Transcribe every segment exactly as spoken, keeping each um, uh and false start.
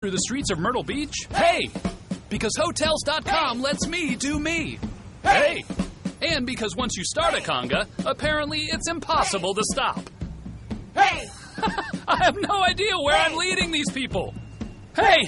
through the streets of Myrtle Beach? Hey! Because Hotels dot com lets me do me. Hey! And because once you start a conga, apparently it's impossible to stop. Hey! I have no idea where I'm leading these people. Hey!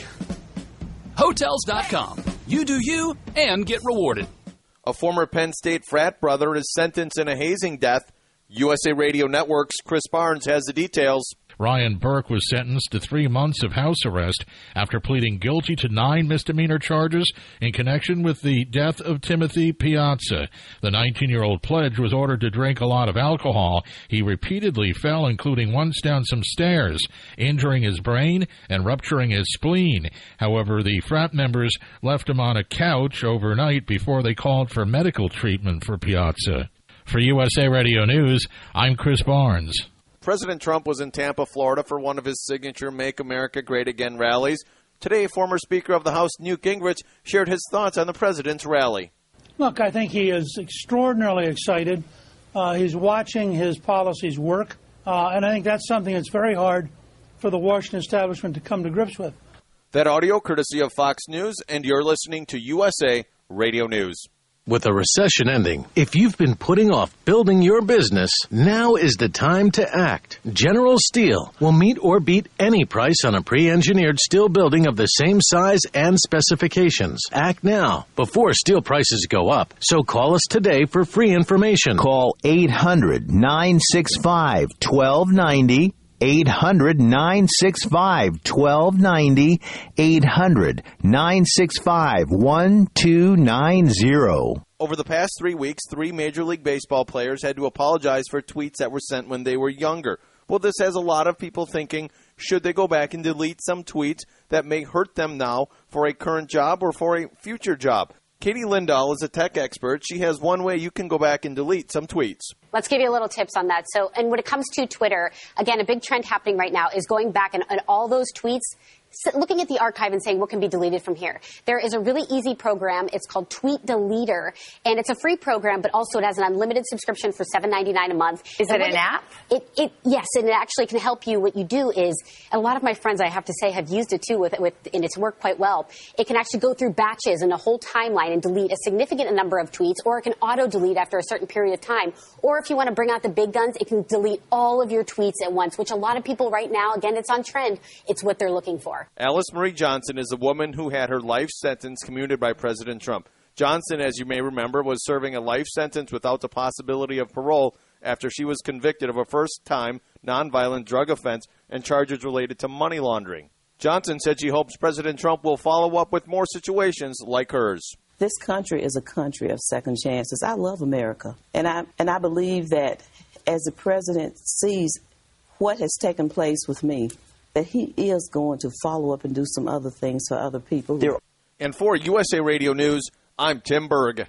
Hotels dot com. You do you and get rewarded. A former Penn State frat brother is sentenced in a hazing death. U S A Radio Network's Chris Barnes has the details. Ryan Burke was sentenced to three months of house arrest after pleading guilty to nine misdemeanor charges in connection with the death of Timothy Piazza. The nineteen-year-old pledge was ordered to drink a lot of alcohol. He repeatedly fell, including once down some stairs, injuring his brain and rupturing his spleen. However, the frat members left him on a couch overnight before they called for medical treatment for Piazza. For U S A Radio News, I'm Chris Barnes. President Trump was in Tampa, Florida for one of his signature Make America Great Again rallies. Today, former Speaker of the House Newt Gingrich shared his thoughts on the president's rally. Look, I think he is extraordinarily excited. Uh, he's watching his policies work, uh, and I think that's something that's very hard for the Washington establishment to come to grips with. That audio courtesy of Fox News, and you're listening to U S A Radio News. With a recession ending, if you've been putting off building your business, now is the time to act. General Steel will meet or beat any price on a pre-engineered steel building of the same size and specifications. Act now, before steel prices go up. So call us today for free information. Call eight hundred, nine six five, one two nine zero. eight hundred, nine six five, one two nine zero. eight hundred, nine six five, one two nine zero. Over the past three weeks, three Major League Baseball players had to apologize for tweets that were sent when they were younger. Well, this has a lot of people thinking, should they go back and delete some tweets that may hurt them now for a current job or for a future job? Katie Lindahl is a tech expert. She has one way you can go back and delete some tweets. Let's give you a little tips on that. So, and when it comes to Twitter, again, a big trend happening right now is going back and, and all those tweets, looking at the archive and saying what can be deleted from here. There is a really easy program. It's called Tweet Deleter, and it's a free program, but also it has an unlimited subscription for seven ninety-nine a month. Is it an app? It, it yes, and it actually can help you. What you do is, a lot of my friends, I have to say, have used it too, with, with and it's worked quite well. It can actually go through batches and a whole timeline and delete a significant number of tweets, or it can auto-delete after a certain period of time. Or if you want to bring out the big guns, it can delete all of your tweets at once, which a lot of people right now, again, it's on trend. It's what they're looking for. Alice Marie Johnson is a woman who had her life sentence commuted by President Trump. Johnson, as you may remember, was serving a life sentence without the possibility of parole after she was convicted of a first-time nonviolent drug offense and charges related to money laundering. Johnson said she hopes President Trump will follow up with more situations like hers. This country is a country of second chances. I love America, and I and I believe that as the president sees what has taken place with me, that he is going to follow up and do some other things for other people. And for U S A Radio News, I'm Tim Berg.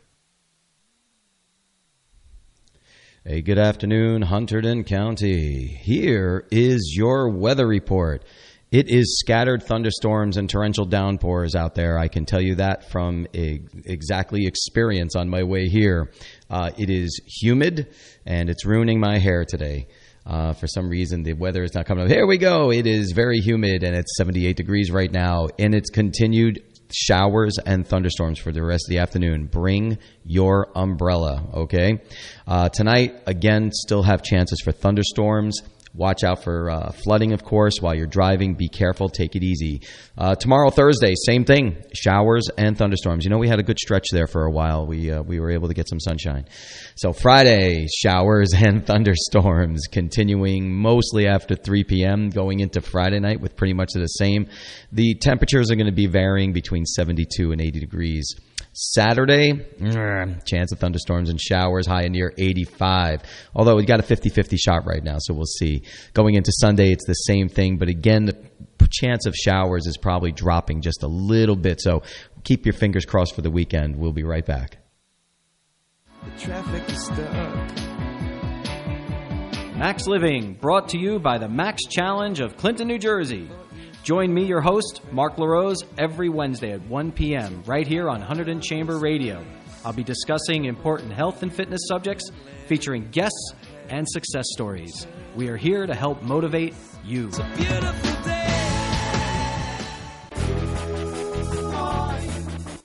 Hey, good afternoon, Hunterdon County. Here is your weather report. It is scattered thunderstorms and torrential downpours out there. I can tell you that from a, exactly experience on my way here. Uh, it is humid, and it's ruining my hair today. Uh, for some reason, the weather is not coming up. Here we go. It is very humid, and it's seventy-eight degrees right now, and it's continued showers and thunderstorms for the rest of the afternoon. Bring your umbrella, okay? Uh, tonight, again, still have chances for thunderstorms. Watch out for uh, flooding, of course, while you're driving. Be careful. Take it easy. Uh, tomorrow, Thursday, same thing. Showers and thunderstorms. You know, we had a good stretch there for a while. We uh, we were able to get some sunshine. So Friday, showers and thunderstorms continuing mostly after three p.m. going into Friday night with pretty much the same. The temperatures are going to be varying between seventy-two and eighty degrees. Saturday, chance of thunderstorms and showers, high near eighty-five. Although we got a fifty-fifty shot right now, so we'll see. Going into Sunday, it's the same thing. But again, the chance of showers is probably dropping just a little bit. So keep your fingers crossed for the weekend. We'll be right back. The traffic is stuck. Max Living, brought to you by the Max Challenge of Clinton, New Jersey. Join me, your host, Mark LaRose, every Wednesday at one p.m. right here on Hunterdon Chamber Radio. I'll be discussing important health and fitness subjects, featuring guests and success stories. We are here to help motivate you. It's a beautiful day.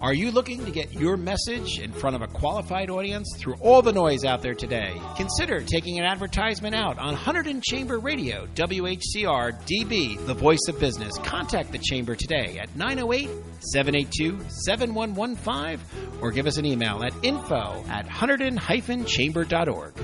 Are you looking to get your message in front of a qualified audience through all the noise out there today? Consider taking an advertisement out on Hunterdon Chamber Radio, W H C R D B, the voice of business. Contact the Chamber today at nine oh eight, seven eight two, seven one one five or give us an email at info at hunterdon dash chamber dot org.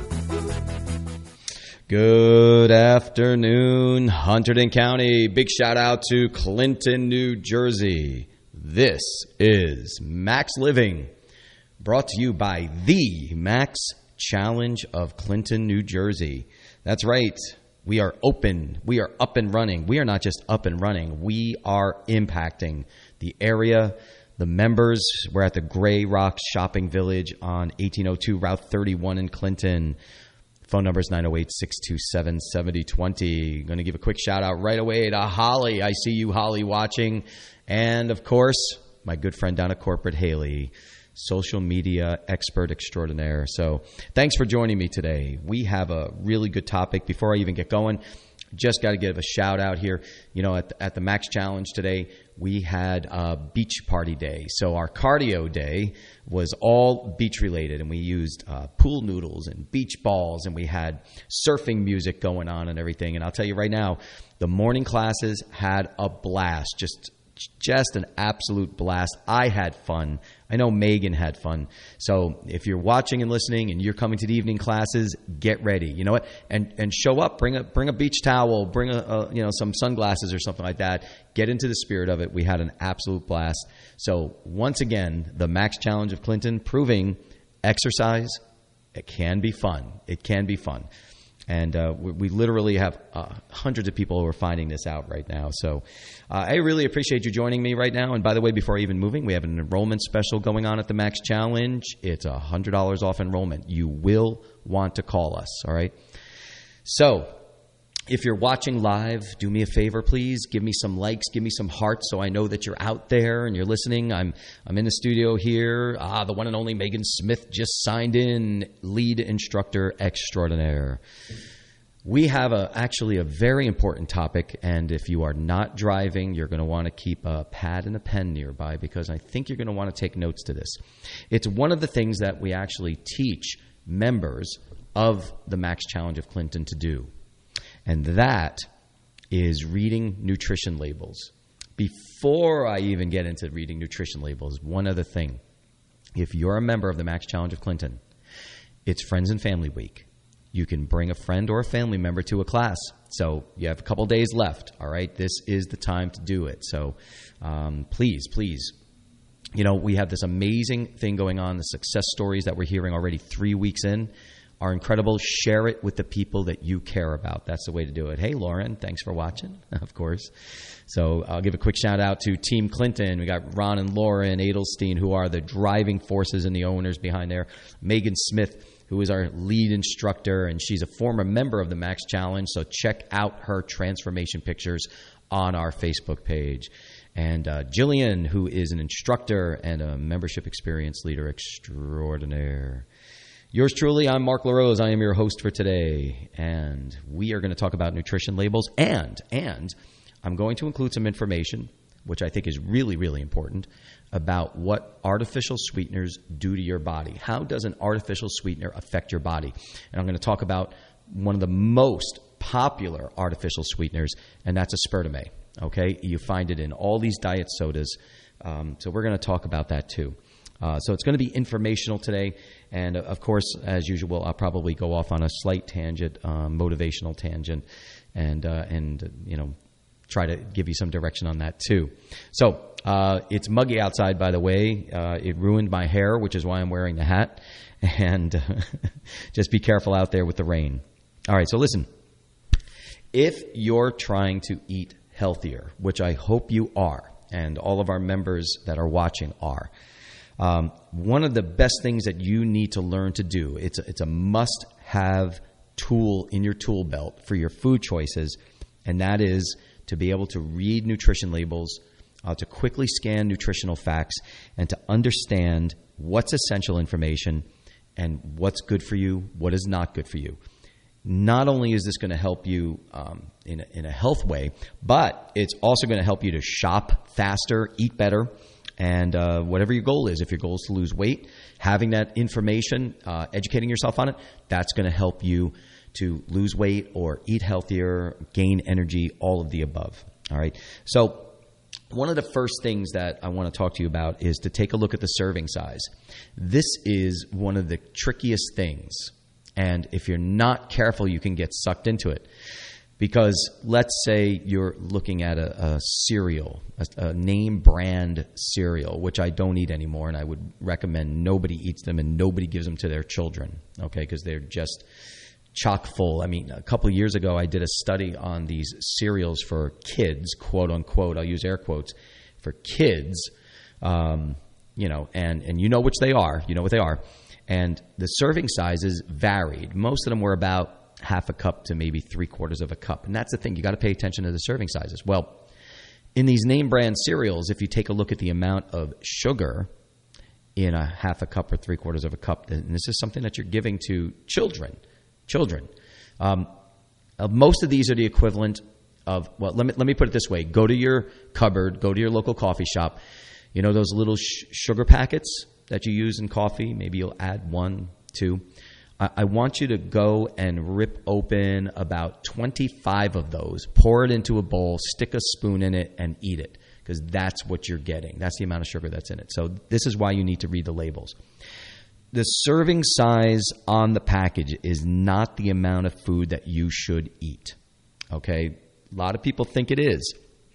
Good afternoon, Hunterdon County. Big shout out to Clinton, New Jersey. This is Max Living, brought to you by the Max Challenge of Clinton, New Jersey. That's right. We are open. We are up and running. We are not just up and running. We are impacting the area, the members. We're at the Gray Rocks Shopping Village on eighteen oh two Route thirty-one in Clinton. Phone number is nine oh eight, six two seven, seven oh two oh. Going to give a quick shout out right away to Holly. I see you, Holly, watching. And, of course, my good friend down at corporate, Haley, social media expert extraordinaire. So thanks for joining me today. We have a really good topic. Before I even get going, just got to give a shout out here. You know, at the, at the Max Challenge today, we had a beach party day. So our cardio day was all beach related, and we used uh, pool noodles and beach balls, and we had surfing music going on and everything. And I'll tell you right now, the morning classes had a blast. Just Just an absolute blast. I had fun. I know Megan had fun. So if you're watching and listening and you're coming to the evening classes, get ready. You know what? And and show up. Bring a bring a beach towel. Bring a, a you know some sunglasses or something like that. Get into the spirit of it. We had an absolute blast. So once again, the Max Challenge of Clinton, proving exercise, it can be fun. It can be fun. And uh, we, we literally have uh, hundreds of people who are finding this out right now. So uh, I really appreciate you joining me right now. And by the way, before even moving, we have an enrollment special going on at the Max Challenge. It's one hundred dollars off enrollment. You will want to call us, all right? So if you're watching live, do me a favor, please. Give me some likes. Give me some hearts so I know that you're out there and you're listening. I'm I'm in the studio here. Ah, the one and only Megan Smith just signed in, lead instructor extraordinaire. We have a, actually a very important topic, and if you are not driving, you're going to want to keep a pad and a pen nearby because I think you're going to want to take notes to this. It's one of the things that we actually teach members of the Max Challenge of Clinton to do. And that is reading nutrition labels. Before I even get into reading nutrition labels, one other thing. If you're a member of the Max Challenge of Clinton, it's Friends and Family Week. You can bring a friend or a family member to a class. So you have a couple days left, all right? This is the time to do it. So um, please, please. You know, we have this amazing thing going on, the success stories that we're hearing already three weeks in are incredible. Share it with the people that you care about. That's the way to do it. Hey, Lauren, thanks for watching, of course. So I'll give a quick shout out to Team Clinton. We got Ron and Lauren Edelstein, who are the driving forces and the owners behind there. Megan Smith, who is our lead instructor, and she's a former member of the Max Challenge. So check out her transformation pictures on our Facebook page. And uh, Jillian, who is an instructor and a membership experience leader extraordinaire. Yours truly, I'm Mark LaRose. I am your host for today, and we are going to talk about nutrition labels, and and I'm going to include some information, which I think is really, really important, about what artificial sweeteners do to your body. How does an artificial sweetener affect your body? And I'm going to talk about one of the most popular artificial sweeteners, and that's aspartame. Okay, you find it in all these diet sodas, um, so we're going to talk about that too. Uh, so it's going to be informational today. And, uh, of course, as usual, I'll probably go off on a slight tangent, um, motivational tangent, and, uh, and uh, you know, try to give you some direction on that, too. So uh, it's muggy outside, by the way. Uh, it ruined my hair, which is why I'm wearing the hat. And uh, just be careful out there with the rain. All right, so listen. If you're trying to eat healthier, which I hope you are, and all of our members that are watching are, Um, one of the best things that you need to learn to do, it's a, it's a must-have tool in your tool belt for your food choices, and that is to be able to read nutrition labels, uh, to quickly scan nutritional facts, and to understand what's essential information and what's good for you, what is not good for you. Not only is this going to help you um, in, a, in a health way, but it's also going to help you to shop faster, eat better, And uh, whatever your goal is, if your goal is to lose weight, having that information, uh, educating yourself on it, that's going to help you to lose weight or eat healthier, gain energy, all of the above. All right. So one of the first things that I want to talk to you about is to take a look at the serving size. This is one of the trickiest things. And if you're not careful, you can get sucked into it. Because let's say you're looking at a, a cereal, a, a name brand cereal, which I don't eat anymore, and I would recommend nobody eats them and nobody gives them to their children, okay, because they're just chock full. I mean, a couple of years ago, I did a study on these cereals for kids, quote unquote. I'll use air quotes for kids, um, you know, and, and you know which they are. You know what they are. And the serving sizes varied. Most of them were about half a cup to maybe three quarters of a cup. And that's the thing. You got to pay attention to the serving sizes. Well, in these name brand cereals, if you take a look at the amount of sugar in a half a cup or three quarters of a cup, and this is something that you're giving to children, children. Um, uh, most of these are the equivalent of, well, let me, let me put it this way. Go to your cupboard, go to your local coffee shop. You know those little sh- sugar packets that you use in coffee? Maybe you'll add one, two. I want you to go and rip open about twenty-five of those, pour it into a bowl, stick a spoon in it, and eat it, because that's what you're getting. That's the amount of sugar that's in it. So this is why you need to read the labels. The serving size on the package is not the amount of food that you should eat. Okay? A lot of people think it is.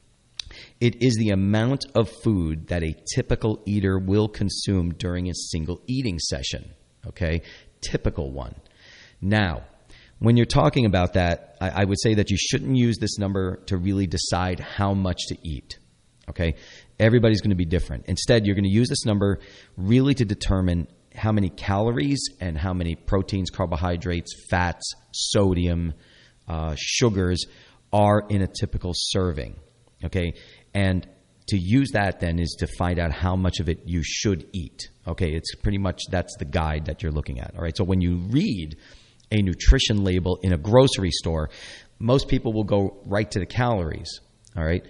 It is the amount of food that a typical eater will consume during a single eating session. Okay? Typical one. Now, when you're talking about that, I, I would say that you shouldn't use this number to really decide how much to eat. Okay? Everybody's going to be different. Instead, you're going to use this number really to determine how many calories and how many proteins, carbohydrates, fats, sodium, uh, sugars are in a typical serving. Okay? And to use that then is to find out how much of it you should eat. Okay, it's pretty much, that's the guide that you're looking at. All right, so when you read a nutrition label in a grocery store, most people will go right to the calories. All right,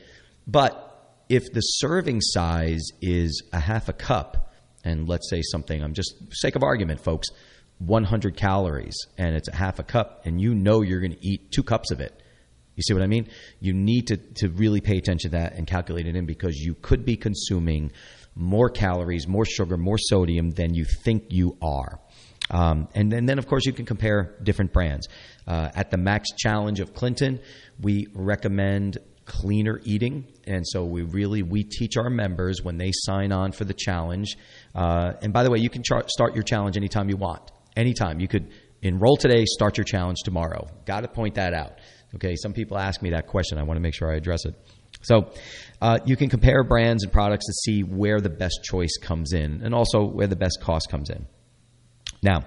but if the serving size is a half a cup, and let's say something, I'm just for sake of argument, folks, one hundred calories, and it's a half a cup, and you know you're going to eat two cups of it. You see what I mean? You need to, to really pay attention to that and calculate it in, because you could be consuming more calories, more sugar, more sodium than you think you are. Um, and, then, and then, of course, you can compare different brands. Uh, at the Max Challenge of Clinton, we recommend cleaner eating. And so we really, we teach our members when they sign on for the challenge. Uh, and by the way, you can char- start your challenge anytime you want. Anytime. You could enroll today, start your challenge tomorrow. Got to point that out. Okay, some people ask me that question. I want to make sure I address it. So uh, you can compare brands and products to see where the best choice comes in, and also where the best cost comes in. Now,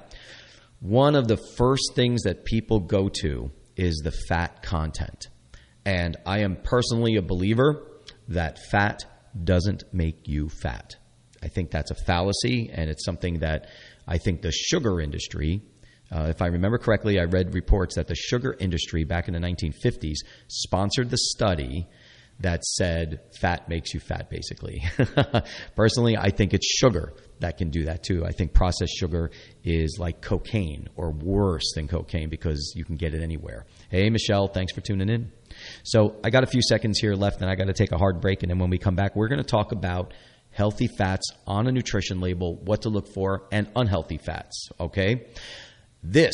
one of the first things that people go to is the fat content. And I am personally a believer that fat doesn't make you fat. I think that's a fallacy, and it's something that I think the sugar industry, Uh, if I remember correctly, I read reports that the sugar industry back in the nineteen fifties sponsored the study that said fat makes you fat, basically. Personally, I think it's sugar that can do that too. I think processed sugar is like cocaine or worse than cocaine, because you can get it anywhere. Hey, Michelle, thanks for tuning in. So I got a few seconds here left, and I got to take a hard break. And then when we come back, we're going to talk about healthy fats on a nutrition label, what to look for, and unhealthy fats, okay? This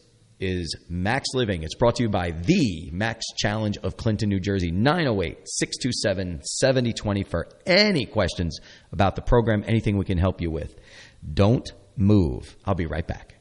is Max Living. It's brought to you by the Max Challenge of Clinton, New Jersey. nine oh eight, six two seven, seven oh two oh for any questions about the program, anything we can help you with. Don't move. I'll be right back.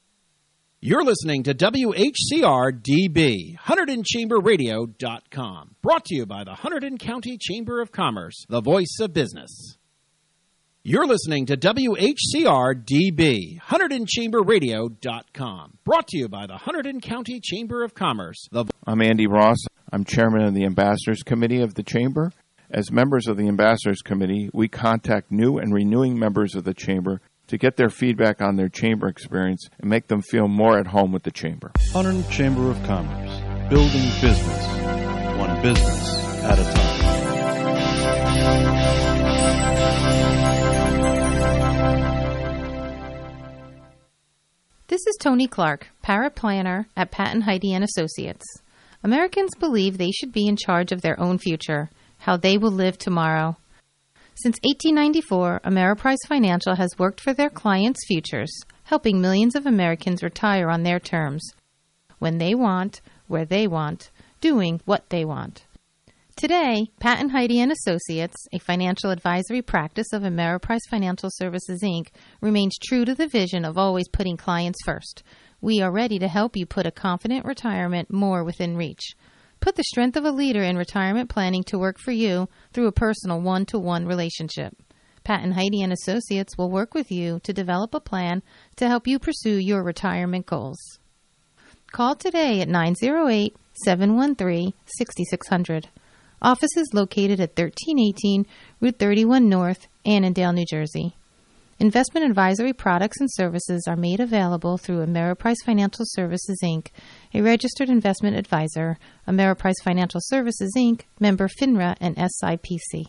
You're listening to W H C R D B, Hunterdon Chamber Radio dot com. Brought to you by the Hunterdon County Chamber of Commerce, the voice of business. You're listening to W H C R D B, Hunterdon Chamber Radio dot com. Brought to you by the Hunterdon County Chamber of Commerce. The I'm Andy Ross. I'm chairman of the Ambassadors Committee of the Chamber. As members of the Ambassadors Committee, we contact new and renewing members of the Chamber to get their feedback on their Chamber experience and make them feel more at home with the Chamber. Hunterdon Chamber of Commerce, building business, one business at a time. is Tony Clark, paraplanner at Pat and Heidi and Associates. Americans believe they should be in charge of their own future, how they will live tomorrow. Since eighteen ninety-four, Ameriprise Financial has worked for their clients' futures, helping millions of Americans retire on their terms, when they want, where they want, doing what they want. Today, Pat and Heidi and Associates, a financial advisory practice of Ameriprise Financial Services, Incorporated, remains true to the vision of always putting clients first. We are ready to help you put a confident retirement more within reach. Put the strength of a leader in retirement planning to work for you through a personal one-to-one relationship. Pat and Heidi and Associates will work with you to develop a plan to help you pursue your retirement goals. Call today at nine oh eight, seven one three, six six zero zero. Office is located at thirteen eighteen Route thirty-one North, Annandale, New Jersey. Investment advisory products and services are made available through Ameriprise Financial Services, Incorporated, a registered investment advisor, Ameriprise Financial Services, Incorporated, member FINRA and S I P C.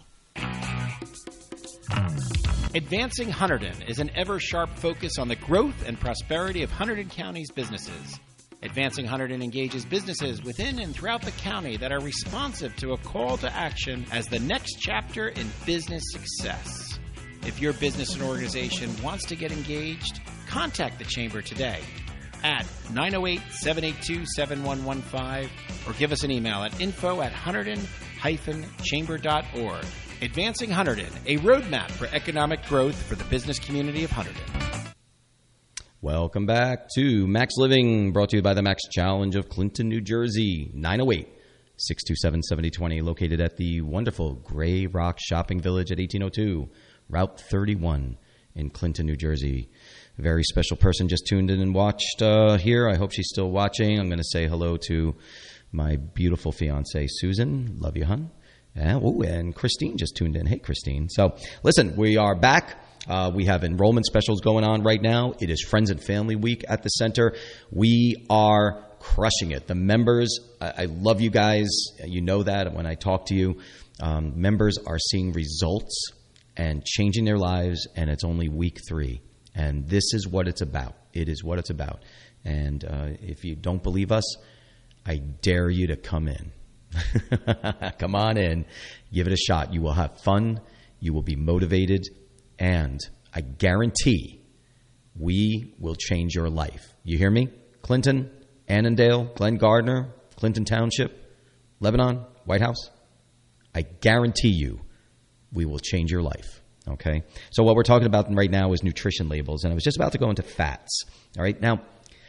Advancing Hunterdon is an ever-sharp focus on the growth and prosperity of Hunterdon County's businesses. Advancing Hunterdon engages businesses within and throughout the county that are responsive to a call to action as the next chapter in business success. If your business and organization wants to get engaged, contact the Chamber today at nine oh eight, seven eight two, seven one one five or give us an email at info at hunterdon dash chamber dot org. Advancing Hunterdon, a roadmap for economic growth for the business community of Hunterdon. Welcome back to Max Living, brought to you by the Max Challenge of Clinton, New Jersey. nine oh eight, six two seven, seven oh two oh, located at the wonderful Gray Rock Shopping Village at eighteen oh two Route thirty-one in Clinton, New Jersey. A very special person just tuned in and watched uh, here. I hope she's still watching. I'm going to say hello to my beautiful fiancée, Susan. Love you, hon. And, ooh, and Christine just tuned in. Hey, Christine. So, listen, we are back. Uh, we have enrollment specials going on right now. It is Friends and Family Week at the center. We are crushing it. The members, I, I love you guys. You know that when I talk to you. Um, members are seeing results and changing their lives, and it's only week three. And this is what it's about. It is what it's about. And uh, if you don't believe us, I dare you to come in. Come on in. Give it a shot. You will have fun. You will be motivated. And I guarantee we will change your life. You hear me? Clinton, Annandale, Glen Gardner, Clinton Township, Lebanon, White House. I guarantee you we will change your life. Okay? So what we're talking about right now is nutrition labels. And I was just about to go into fats. All right? Now,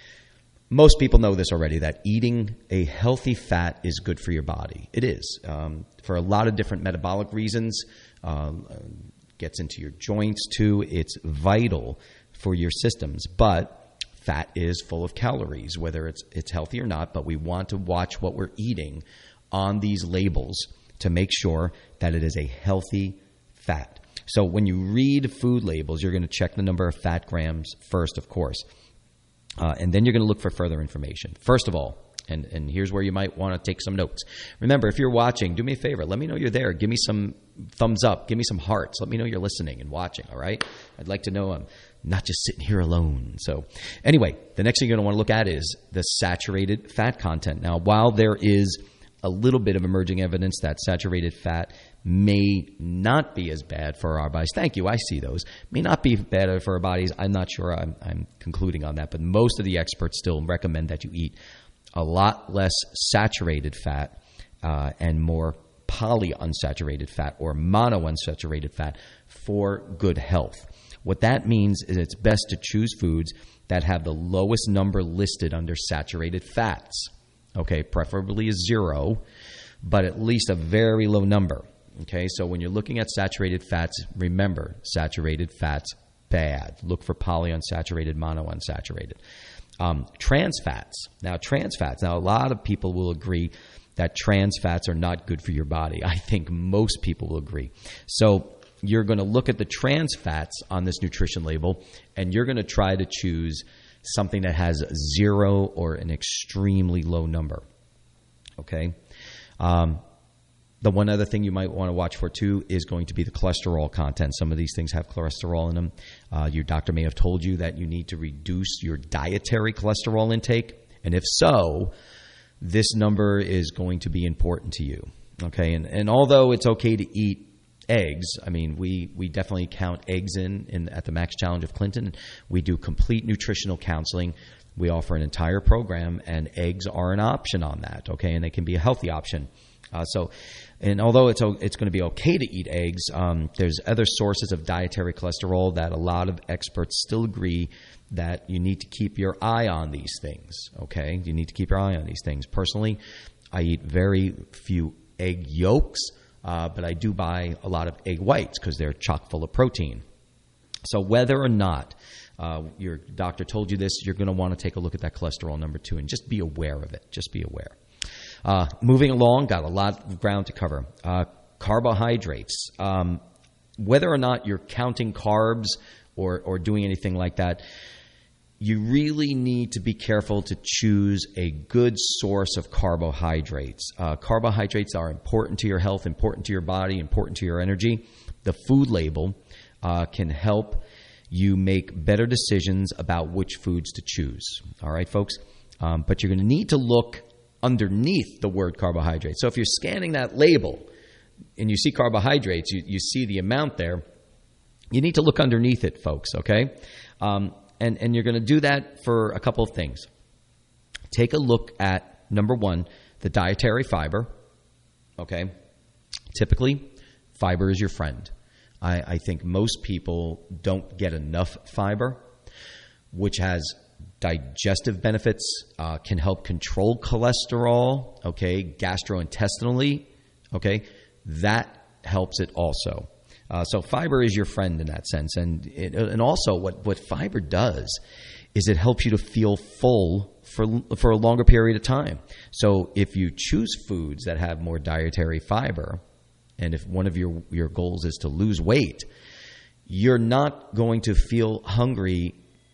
most people know this already, that eating a healthy fat is good for your body. It is. Um, for a lot of different metabolic reasons. Um, gets into your joints too. It's vital for your systems. But fat is full of calories, whether it's it's healthy or not. But we want to watch what we're eating on these labels to make sure that it is a healthy fat. So when you read food labels, you're going to check the number of fat grams first, of course. Uh, and then you're going to look for further information. First of all, and, and here's where you might want to take some notes. Remember, if you're watching, do me a favor. Let me know you're there. Give me some thumbs up. Give me some hearts. Let me know you're listening and watching, all right? I'd like to know I'm not just sitting here alone. So anyway, the next thing you're going to want to look at is the saturated fat content. Now, while there is a little bit of emerging evidence that saturated fat may not be as bad for our bodies. Thank you. I see those. May not be better for our bodies. I'm not sure I'm, I'm concluding on that, but most of the experts still recommend that you eat a lot less saturated fat uh, and more polyunsaturated fat or monounsaturated fat for good health. What that means is it's best to choose foods that have the lowest number listed under saturated fats. Okay, preferably a zero, but at least a very low number. Okay, so when you're looking at saturated fats, remember, saturated fats, bad. Look for polyunsaturated, monounsaturated. Um, trans fats. Now, trans fats. Now, a lot of people will agree that trans fats are not good for your body. I think most people will agree. So you're going to look at the trans fats on this nutrition label, and you're going to try to choose something that has zero or an extremely low number. Okay? Um, The one other thing you might want to watch for, too, is going to be the cholesterol content. Some of these things have cholesterol in them. Uh, your doctor may have told you that you need to reduce your dietary cholesterol intake. And if so, this number is going to be important to you. Okay, and, and although it's okay to eat eggs, I mean, we, we definitely count eggs in, in at the Max Challenge of Clinton. We do complete nutritional counseling. We offer an entire program, and eggs are an option on that, okay, and they can be a healthy option. Uh, so, and although it's it's going to be okay to eat eggs, um, there's other sources of dietary cholesterol that a lot of experts still agree that you need to keep your eye on these things, okay? You need to keep your eye on these things. Personally, I eat very few egg yolks, uh, but I do buy a lot of egg whites because they're chock full of protein. So whether or not uh, your doctor told you this, you're going to want to take a look at that cholesterol number two and just be aware of it. Just be aware. Uh, moving along, got a lot of ground to cover. Uh, carbohydrates. Um, whether or not you're counting carbs or, or doing anything like that, you really need to be careful to choose a good source of carbohydrates. Uh, carbohydrates are important to your health, important to your body, important to your energy. The food label uh, can help you make better decisions about which foods to choose. All right, folks? Um, but you're going to need to look underneath the word carbohydrate. So if you're scanning that label and you see carbohydrates, you, you see the amount there, you need to look underneath it, folks, okay? Um, and, and you're going to do that for a couple of things. Take a look at, number one, the dietary fiber, okay? Typically, fiber is your friend. I, I think most people don't get enough fiber, which has digestive benefits, uh, can help control cholesterol, okay, gastrointestinally, okay, that helps it also. Uh, so fiber is your friend in that sense. And it, and also what, what fiber does is it helps you to feel full for for a longer period of time. So if you choose foods that have more dietary fiber, and if one of your, your goals is to lose weight, you're not going to feel hungry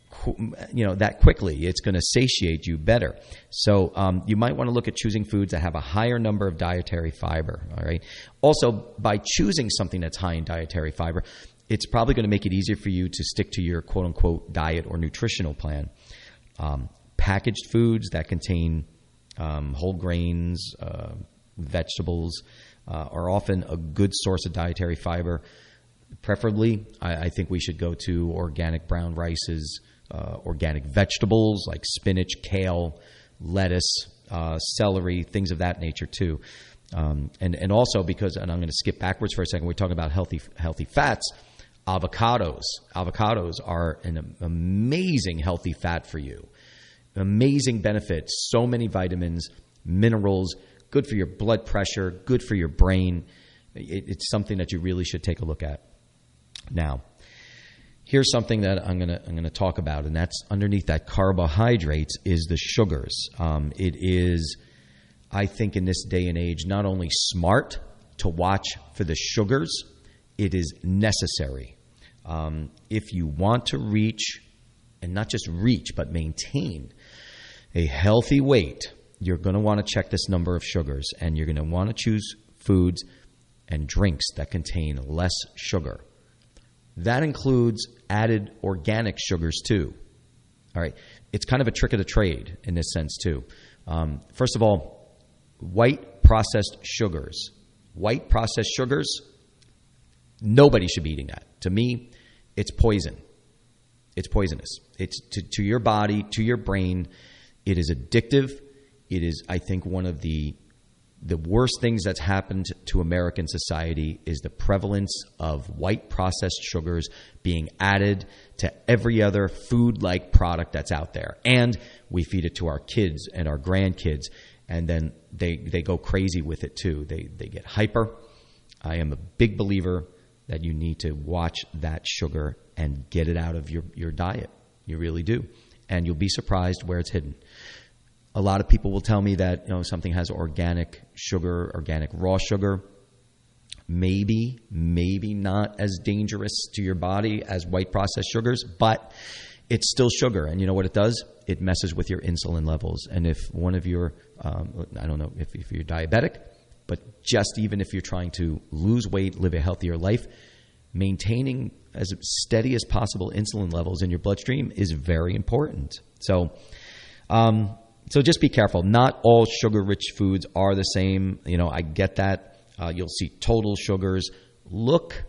you know, that quickly. It's going to satiate you better. So um, you might want to look at choosing foods that have a higher number of dietary fiber. All right. Also, by choosing something that's high in dietary fiber, it's probably going to make it easier for you to stick to your quote unquote diet or nutritional plan. Um, packaged foods that contain um, whole grains, uh, vegetables uh, are often a good source of dietary fiber. Preferably, I, I think we should go to organic brown rices, Uh, organic vegetables like spinach, kale, lettuce, uh, celery, things of that nature too. Um, and, and also because, and I'm going to skip backwards for a second, we're talking about healthy healthy fats, avocados. Avocados are an amazing healthy fat for you. Amazing benefits, so many vitamins, minerals, good for your blood pressure, good for your brain. It, it's something that you really should take a look at. Now, here's something that I'm going to I'm going to talk about, and that's underneath that carbohydrates is the sugars. Um, it is, I think, in this day and age, not only smart to watch for the sugars, it is necessary. Um, if you want to reach, and not just reach, but maintain a healthy weight, you're going to want to check this number of sugars, and you're going to want to choose foods and drinks that contain less sugar. That includes added organic sugars, too. All right. It's kind of a trick of the trade in this sense, too. Um, first of all, white processed sugars. White processed sugars, nobody should be eating that. To me, it's poison. It's poisonous. It's to, to your body, to your brain. It is addictive. It is, I think, one of the The worst things that's happened to American society is the prevalence of white processed sugars being added to every other food-like product that's out there. And we feed it to our kids and our grandkids, and then they, they go crazy with it too. They, they get hyper. I am a big believer that you need to watch that sugar and get it out of your, your diet. You really do. And you'll be surprised where it's hidden. A lot of people will tell me that, you know, something has organic sugar, organic raw sugar. Maybe, maybe not as dangerous to your body as white processed sugars, but it's still sugar. And you know what it does? It messes with your insulin levels. And if one of your, um, I don't know, if, if you're diabetic But just even if you're trying to lose weight, live a healthier life, maintaining as steady as possible insulin levels in your bloodstream is very important. So, um, so just be careful. Not all sugar-rich foods are the same. You know, I get that. Uh, you'll see total sugars. Look,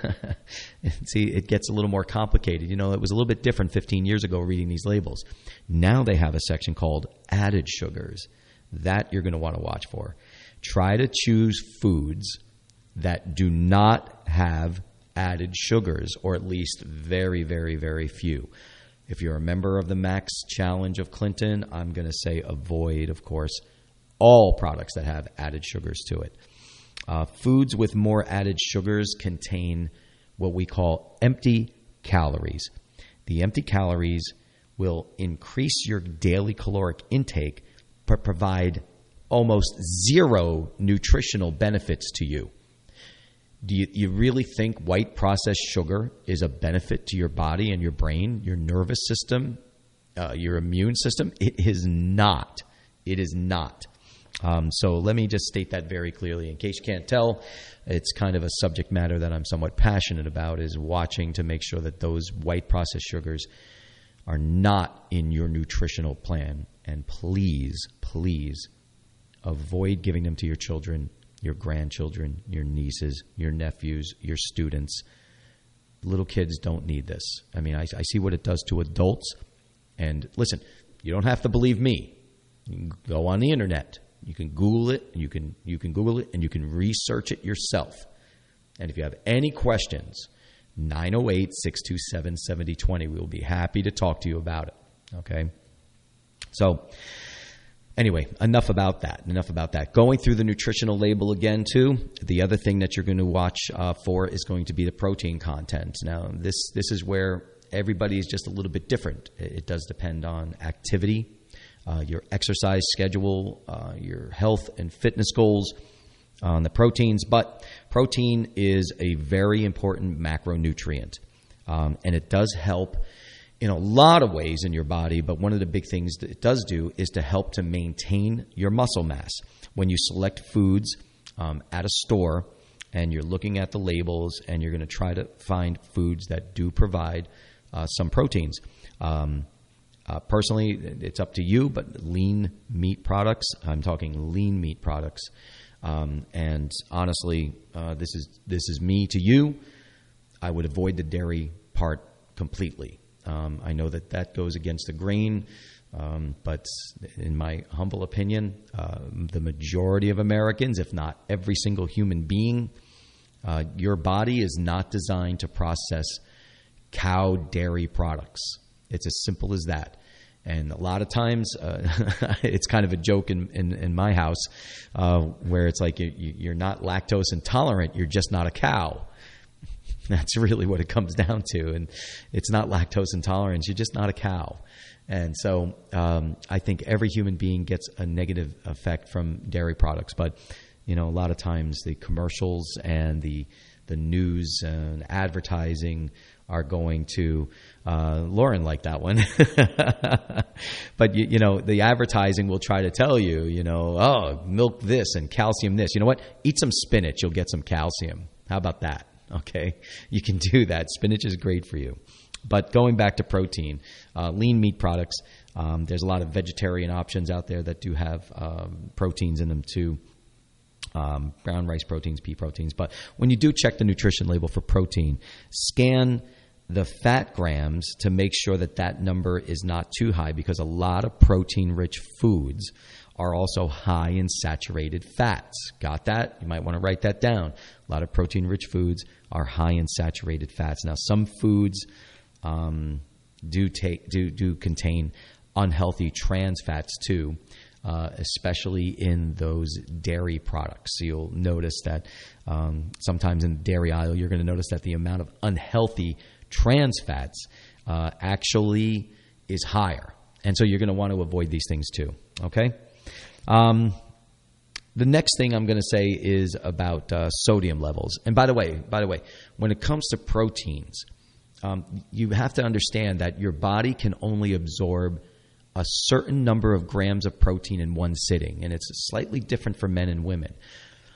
see, it gets a little more complicated. You know, it was a little bit different fifteen years ago reading these labels. Now they have a section called added sugars. That you're going to want to watch for. Try to choose foods that do not have added sugars, or at least very, very, very few. If you're a member of the Max Challenge of Clinton, I'm going to say avoid, of course, all products that have added sugars to it. Uh, foods with more added sugars contain what we call empty calories. The empty calories will increase your daily caloric intake, but provide almost zero nutritional benefits to you. Do you, you really think white processed sugar is a benefit to your body and your brain, your nervous system, uh, your immune system? It is not. It is not. Um, so let me just state that very clearly. In case you can't tell, it's kind of a subject matter that I'm somewhat passionate about, is watching to make sure that those white processed sugars are not in your nutritional plan. And please, please avoid giving them to your children, your grandchildren, your nieces, your nephews, your students. Little kids don't need this. I mean, I, I see what it does to adults. And listen, you don't have to believe me. You can go on the internet. You can Google it. You can you can Google it, and you can research it yourself. And if you have any questions, nine oh eight, six two seven, seven oh two oh. We will be happy to talk to you about it. Okay? So anyway, enough about that. Enough about that. Going through the nutritional label again, too, the other thing that you're going to watch uh, for is going to be the protein content. Now, this this is where everybody is just a little bit different. It does depend on activity, uh, your exercise schedule, uh, your health and fitness goals on the proteins. But protein is a very important macronutrient, um, and it does help in a lot of ways in your body, but one of the big things that it does do is to help to maintain your muscle mass. When you select foods um, at a store and you're looking at the labels and you're going to try to find foods that do provide uh, some proteins. Um, uh, personally, it's up to you, but lean meat products, I'm talking lean meat products. Um, and honestly, uh, this is this is me to you. I would avoid the dairy part completely. Um, I know that that goes against the grain, um, but in my humble opinion, uh, the majority of Americans, if not every single human being, uh, your body is not designed to process cow dairy products. It's as simple as that. And a lot of times, uh, it's kind of a joke in, in, in my house uh, where it's like you, you're not lactose intolerant, you're just not a cow. That's really what it comes down to. And it's not lactose intolerance. You're just not a cow. And so um, I think every human being gets a negative effect from dairy products. But, you know, a lot of times the commercials and the the news and advertising are going to uh, Lauren liked that one. But, you, you know, the advertising will try to tell you, you know, oh, milk this and calcium this. You know what? Eat some spinach. You'll get some calcium. How about that? Okay, you can do that. Spinach is great for you. But going back to protein, uh, lean meat products, um, there's a lot of vegetarian options out there that do have um, proteins in them too. Um, brown rice proteins, pea proteins. But when you do check the nutrition label for protein, scan the fat grams to make sure that that number is not too high, because a lot of protein-rich foods are also high in saturated fats. Got that? You might want to write that down. A lot of protein-rich foods are high in saturated fats. Now, some foods um, do take do do contain unhealthy trans fats too, uh, especially in those dairy products. So you'll notice that um, sometimes in the dairy aisle, you're going to notice that the amount of unhealthy trans fats uh, actually is higher. And so you're going to want to avoid these things too, okay? Um, the next thing I'm going to say is about uh, sodium levels. And by the way, by the way, when it comes to proteins, um, you have to understand that your body can only absorb a certain number of grams of protein in one sitting, and it's slightly different for men and women.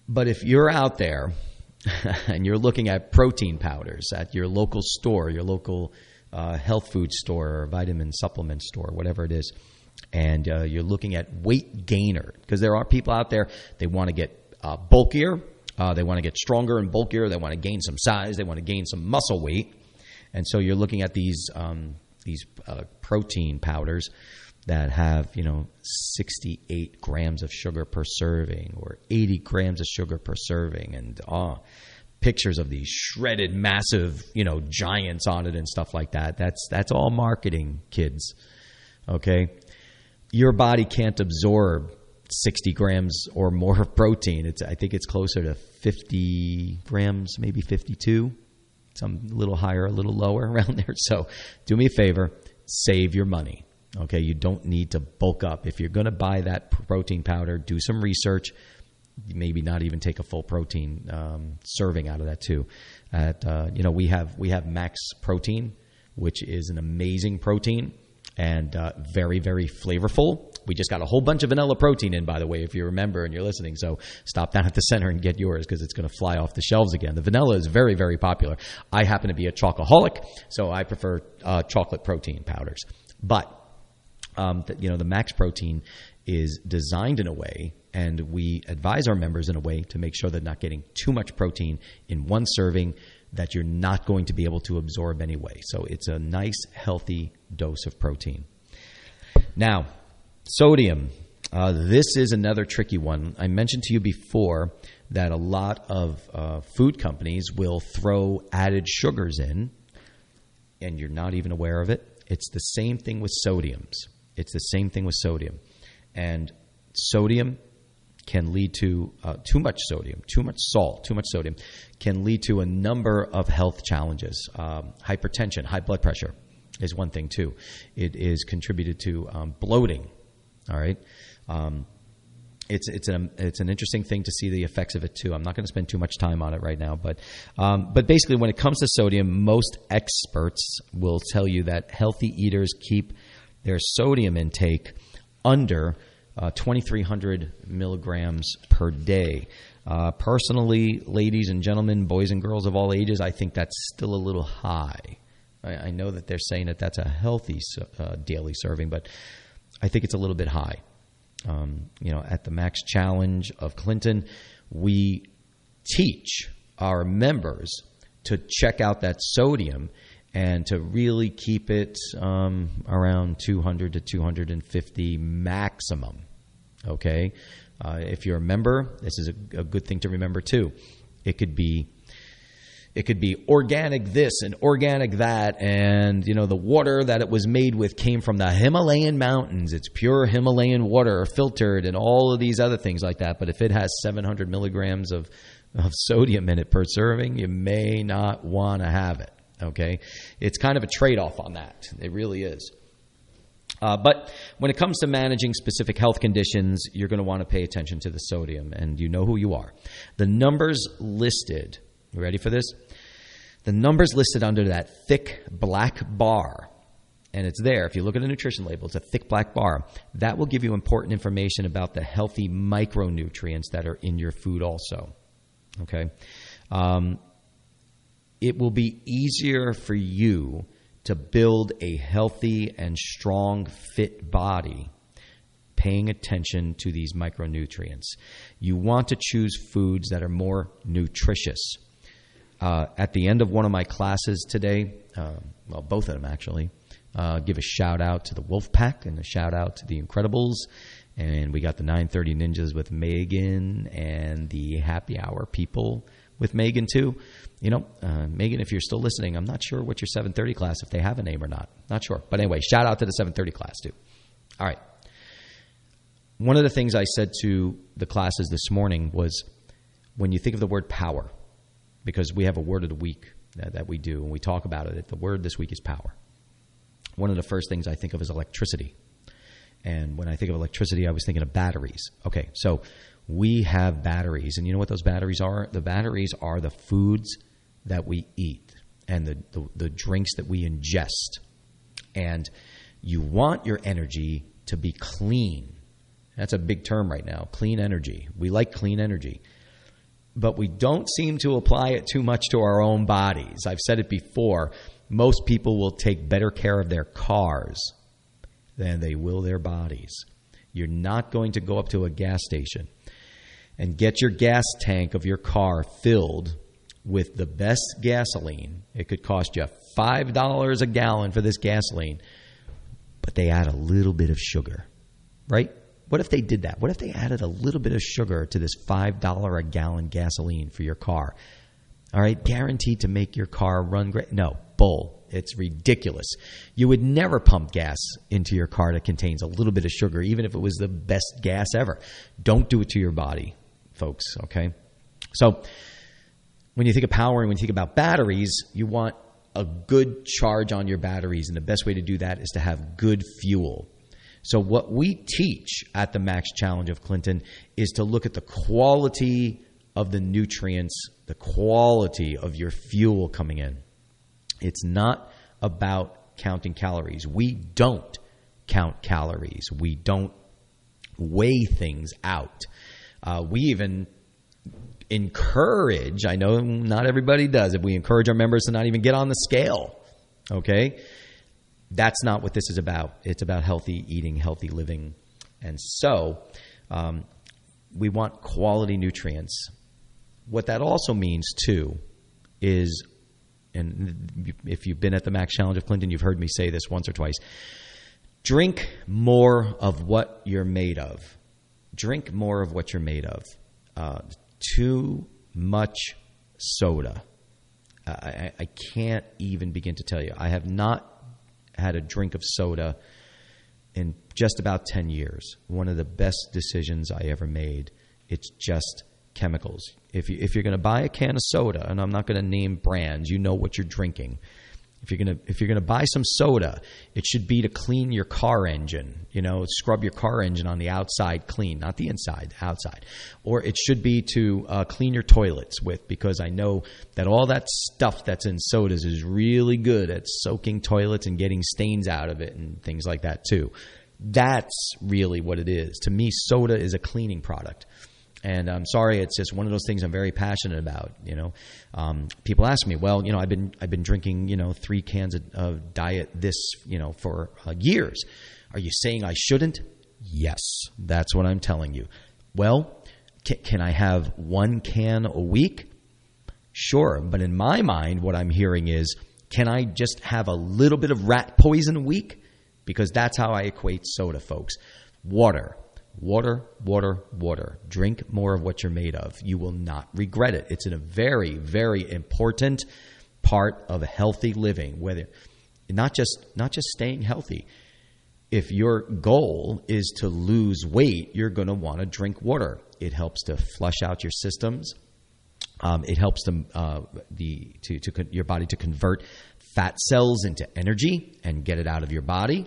But if you're out there and you're looking at protein powders at your local store, your local uh, health food store or vitamin supplement store, whatever it is, and uh, you're looking at weight gainer, because there are people out there, they want to get uh, bulkier, uh, they want to get stronger and bulkier, they want to gain some size, they want to gain some muscle weight. And so you're looking at these um, these uh, protein powders that have, you know, sixty-eight grams of sugar per serving or eighty grams of sugar per serving, and oh, pictures of these shredded, massive, you know, giants on it and stuff like that. That's that's all marketing, kids. Okay, your body can't absorb sixty grams or more of protein. It's I think it's closer to fifty grams, maybe fifty-two. Some a little higher, a little lower around there. So do me a favor, save your money. Okay, you don't need to bulk up. If you're going to buy that protein powder, do some research. Maybe not even take a full protein um, serving out of that too. At uh, you know, we have we have Max Protein, which is an amazing protein and uh, very very flavorful. We just got a whole bunch of vanilla protein in, by the way, if you remember and you're listening. So stop down at the center and get yours because it's going to fly off the shelves again. The vanilla is very, very popular. I happen to be a chocoholic, so I prefer uh, chocolate protein powders. But, um, the, you know, the Max Protein is designed in a way, and we advise our members in a way to make sure they're not getting too much protein in one serving that you're not going to be able to absorb anyway. So it's a nice, healthy dose of protein. Now, sodium. Uh, this is another tricky one. I mentioned to you before that a lot of uh, food companies will throw added sugars in, and you're not even aware of it. It's the same thing with sodiums. It's the same thing with sodium. And sodium can lead to uh, too much sodium, too much salt, too much sodium can lead to a number of health challenges. Um, hypertension, high blood pressure is one thing too. It is contributed to um, bloating. All right, um, it's it's an it's an interesting thing to see the effects of it too. I'm not going to spend too much time on it right now, but um, but basically, when it comes to sodium, most experts will tell you that healthy eaters keep their sodium intake under uh, twenty-three hundred milligrams per day. Uh, personally, ladies and gentlemen, boys and girls of all ages, I think that's still a little high. I, I know that they're saying that that's a healthy uh, daily serving, but I think it's a little bit high. Um, you know, at the Max Challenge of Clinton, we teach our members to check out that sodium and to really keep it um, around two hundred to two hundred fifty maximum. Okay? Uh, if you're a member, this is a, a good thing to remember too. It could be It could be organic this and organic that, and you know the water that it was made with came from the Himalayan mountains. It's pure Himalayan water, filtered, and all of these other things like that. But if it has seven hundred milligrams of, of sodium in it per serving, you may not want to have it. Okay, it's kind of a trade-off on that. It really is. Uh, but when it comes to managing specific health conditions, you're going to want to pay attention to the sodium, and you know who you are. The numbers listed. You ready for this? The numbers listed under that thick black bar, and it's there. If you look at the nutrition label, it's a thick black bar. That will give you important information about the healthy micronutrients that are in your food also. Okay? Um, it will be easier for you to build a healthy and strong, fit body paying attention to these micronutrients. You want to choose foods that are more nutritious. Uh, at the end of one of my classes today, uh, well, both of them actually, uh, give a shout out to the Wolfpack and a shout out to the Incredibles. And we got the nine thirty Ninjas with Megan and the Happy Hour people with Megan too. You know, uh, Megan, if you're still listening, I'm not sure what your seven thirty class, if they have a name or not. Not sure. But anyway, shout out to the seven thirty class too. All right. One of the things I said to the classes this morning was when you think of the word power, because we have a word of the week that, that we do, and we talk about it. The word this week is power. One of the first things I think of is electricity. And when I think of electricity, I was thinking of batteries. Okay, so we have batteries. And you know what those batteries are? The batteries are the foods that we eat and the, the, the drinks that we ingest. And you want your energy to be clean. That's a big term right now, clean energy. We like clean energy. but we don't seem to apply it too much to our own bodies. I've said it before. Most people will take better care of their cars than they will their bodies. You're not going to go up to a gas station and get your gas tank of your car filled with the best gasoline. It could cost you five dollars a gallon for this gasoline, but they add a little bit of sugar, right? What if they did that? What if they added a little bit of sugar to this five dollars a gallon gasoline for your car? All right, guaranteed to make your car run great. No, bull. It's ridiculous. You would never pump gas into your car that contains a little bit of sugar, even if it was the best gas ever. Don't do it to your body, folks, okay? So when you think of power and when you think about batteries, you want a good charge on your batteries, and the best way to do that is to have good fuel. So what we teach at the Max Challenge of Clinton is to look at the quality of the nutrients, the quality of your fuel coming in. It's not about counting calories. We don't count calories. We don't weigh things out. Uh, we even encourage, I know not everybody does it, we encourage our members to not even get on the scale, okay? That's not what this is about. It's about healthy eating, healthy living. And so um, we want quality nutrients. What that also means, too, is, and if you've been at the Max Challenge of Clinton, you've heard me say this once or twice, drink more of what you're made of. Drink more of what you're made of. Uh, too much soda. Uh, I, I can't even begin to tell you. I have not had a drink of soda in just about ten years. One of the best decisions I ever made. It's just chemicals. If you if you're going to buy a can of soda, and I'm not going to name brands, you know what you're drinking. If you're going to if you're going to buy some soda, it should be to clean your car engine. You know, scrub your car engine on the outside clean, not the inside, the outside. Or it should be to uh, clean your toilets with, because I know that all that stuff that's in sodas is really good at soaking toilets and getting stains out of it and things like that too. That's really what it is. To me, soda is a cleaning product. And I'm sorry, it's just one of those things I'm very passionate about. You know, um, people ask me, well, you know, I've been I've been drinking, you know, three cans of, of diet this, you know, for uh, years. Are you saying I shouldn't? Yes, that's what I'm telling you. Well, can, can I have one can a week? Sure, but in my mind, what I'm hearing is, can I just have a little bit of rat poison a week? Because that's how I equate soda, folks. Water. Water, water, water. Drink more of what you're made of. You will not regret it. It's a very, very important part of healthy living. Whether not just not just staying healthy. If your goal is to lose weight, you're going to want to drink water. It helps to flush out your systems. Um, it helps them uh, the to, to your body to convert fat cells into energy and get it out of your body.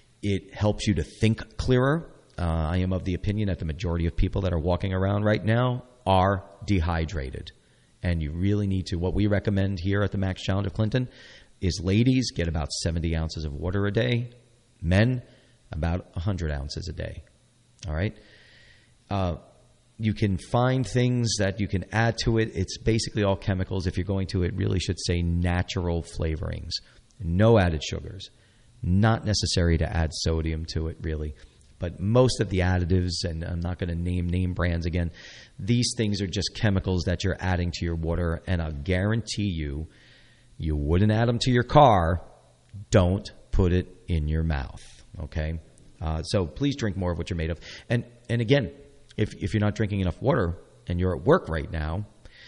It helps you to think clearer. Uh, I am of the opinion that the majority of people that are walking around right now are dehydrated. And you really need to, what we recommend here at the Max Challenge of Clinton is ladies get about seventy ounces of water a day. Men, about one hundred ounces a day. All right? Uh, you can find things that you can add to it. It's basically all chemicals. If you're going to, it really should say natural flavorings. No added sugars. Not necessary to add sodium to it, really. But most of the additives, and I'm not going to name name brands again, these things are just chemicals that you're adding to your water, and I'll guarantee you, you wouldn't add them to your car. Don't put it in your mouth, okay? Uh, so please drink more of what you're made of. And and again, if if you're not drinking enough water and you're at work right now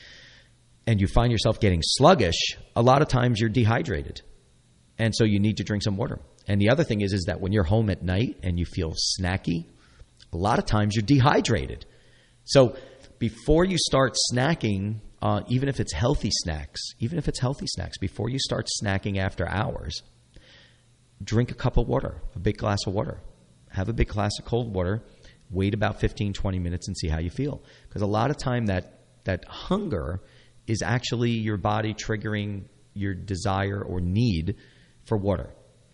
and you find yourself getting sluggish, a lot of times you're dehydrated. And so you need to drink some water. And the other thing is, is that when you're home at night and you feel snacky, a lot of times you're dehydrated. So before you start snacking, uh, even if it's healthy snacks, even if it's healthy snacks, before you start snacking after hours, drink a cup of water, a big glass of water. Have a big glass of cold water. Wait about fifteen, twenty minutes and see how you feel. Because a lot of time that, that hunger is actually your body triggering your desire or need for water.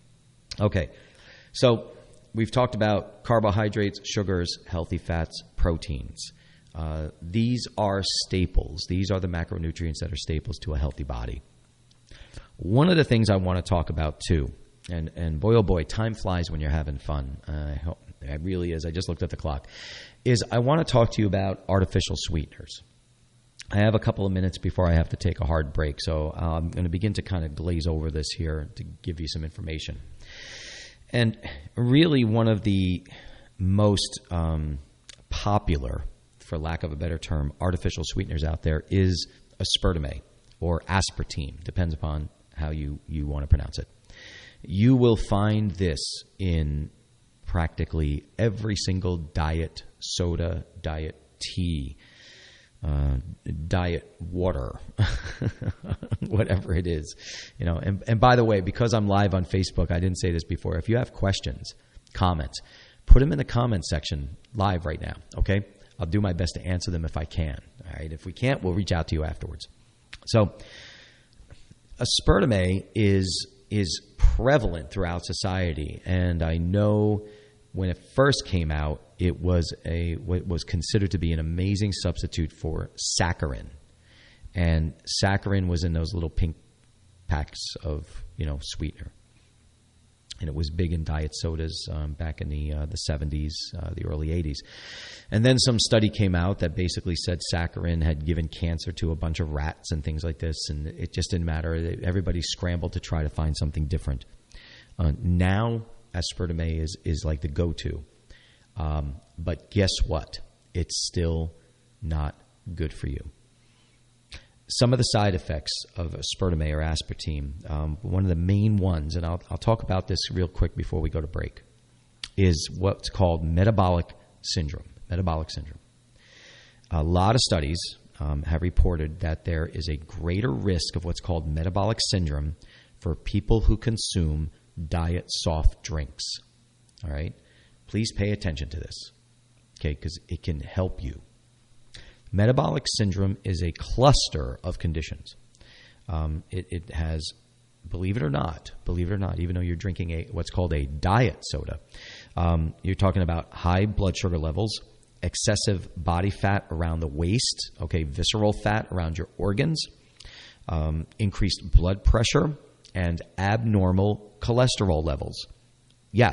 Okay, so we've talked about carbohydrates, sugars, healthy fats, proteins. Uh, these are staples. These are the macronutrients that are staples to a healthy body. One of the things I want to talk about too, and, and boy, oh boy, time flies when you're having fun. Uh, I hope, it really is. I just looked at the clock. Is I want to talk to you about artificial sweeteners. I have a couple of minutes before I have to take a hard break, so I'm going to begin to kind of glaze over this here to give you some information. And really one of the most um, popular, for lack of a better term, artificial sweeteners out there is aspartame or aspartame, depends upon how you, you want to pronounce it. You will find this in practically every single diet soda, diet tea, uh, diet water, whatever it is. You know. And, and by the way, because I'm live on Facebook, I didn't say this before. If you have questions, comments, put them in the comments section live right now, okay? I'll do my best to answer them if I can. All right. If we can't, we'll reach out to you afterwards. So, aspartame is is prevalent throughout society, and I know when it first came out, it was a what was considered to be an amazing substitute for saccharin, and saccharin was in those little pink packs of you know sweetener. And it was big in diet sodas um, back in the uh, the seventies, uh, the early eighties. And then some study came out that basically said saccharin had given cancer to a bunch of rats and things like this, and it just didn't matter. Everybody scrambled to try to find something different. Uh, now, aspartame is, is like the go-to. Um, but guess what? It's still not good for you. Some of the side effects of aspartame or aspartame, um, one of the main ones, and I'll, I'll talk about this real quick before we go to break, is what's called metabolic syndrome. Metabolic syndrome. A lot of studies um, have reported that there is a greater risk of what's called metabolic syndrome for people who consume diet soft drinks. All right? Please pay attention to this, okay, because it can help you. Metabolic syndrome is a cluster of conditions. Um, it, it has, believe it or not, believe it or not, even though you're drinking a what's called a diet soda, um, you're talking about high blood sugar levels, excessive body fat around the waist, okay, visceral fat around your organs, um, increased blood pressure, and abnormal cholesterol levels. Yes,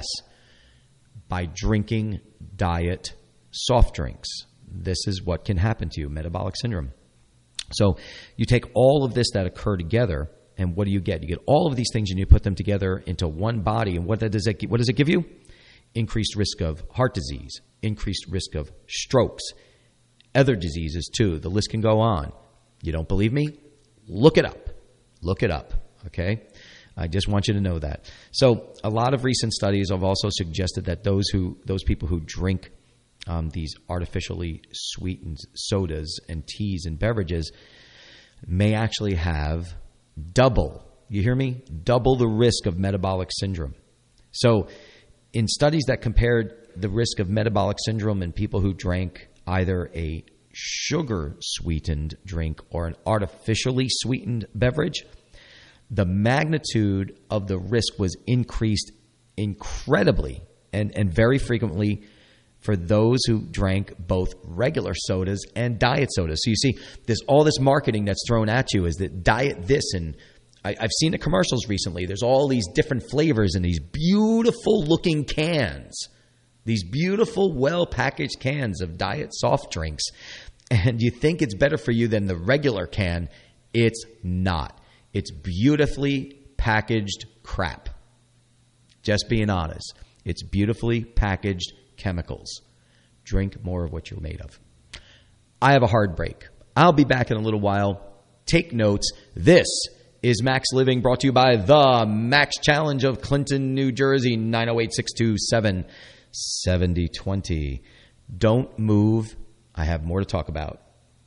by drinking diet soft drinks. This is what can happen to you, metabolic syndrome. So you take all of this that occur together, and what do you get? You get all of these things, and you put them together into one body, and what does it, what does it give you? Increased risk of heart disease, increased risk of strokes, other diseases too. The list can go on. You don't believe me? Look it up. Look it up, okay? I just want you to know that. So a lot of recent studies have also suggested that those who those people who drink Um, these artificially sweetened sodas and teas and beverages may actually have double, you hear me? Double the risk of metabolic syndrome. So in studies that compared the risk of metabolic syndrome in people who drank either a sugar-sweetened drink or an artificially sweetened beverage, the magnitude of the risk was increased incredibly and, and very frequently for those who drank both regular sodas and diet sodas. So you see, there's all this marketing that's thrown at you is that diet this, and I, I've seen the commercials recently. There's all these different flavors in these beautiful looking cans, these beautiful, well-packaged cans of diet soft drinks. And you think it's better for you than the regular can. It's not. It's beautifully packaged crap. Just being honest. It's beautifully packaged chemicals. Drink more of what you're made of. I have a hard break. I'll be back in a little while. Take notes. This is Max Living, brought to you by the Max Challenge of Clinton, New Jersey, nine oh eight, six two seven, seven oh two oh. Don't move. I have more to talk about.